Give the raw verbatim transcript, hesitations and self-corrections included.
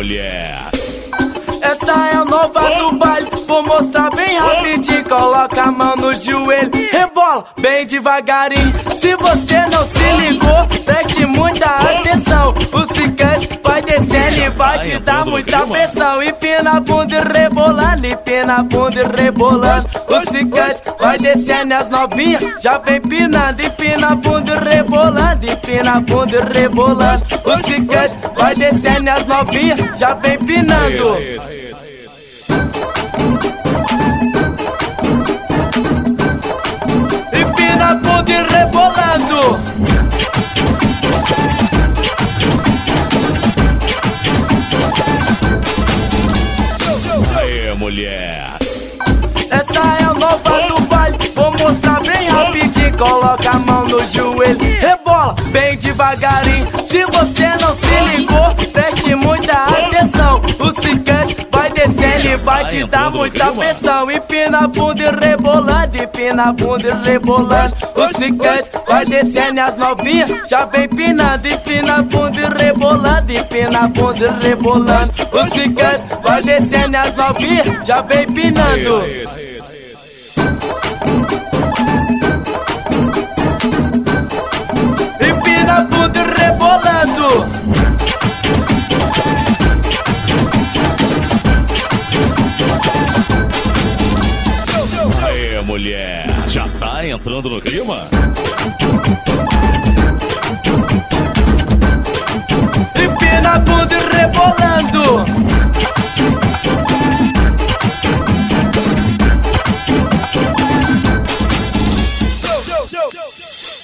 mulher. Essa é a nova do baile, vou mostrar bem rapidinho. Coloca a mão no joelho, rebola bem devagarinho. Se você não se ligou, preste muita atenção. O cicante vai descendo e vai te dar muita pressão. Empina a bunda e rebolando, empina a bunda e rebolando. O cicante vai descendo e as novinhas já vem pinando. Empina a bunda e rebolando, empina a bunda e rebolando. O cicante vai descendo e as novinhas já vem pinando. Empina a bunda e rebolando. Aê, mulher. Essa é a nova do baile, vou mostrar bem rapidinho. Coloca a mão no joelho, rebola bem devagarinho. Se você não se ligou, preste muita atenção. O cicante vai descendo e vai te dar muita pressão. Empina a bunda e rebolando, empina a bunda e rebolando. O cicante vai descendo e as novinhas já vem pinando. Empina a bunda e rebolando, empina a bunda e rebolando. O cicante vai descendo e as novinhas já vem pinando. Empina a bunda e rebolando. Aê, mulher. Já tá entrando no clima?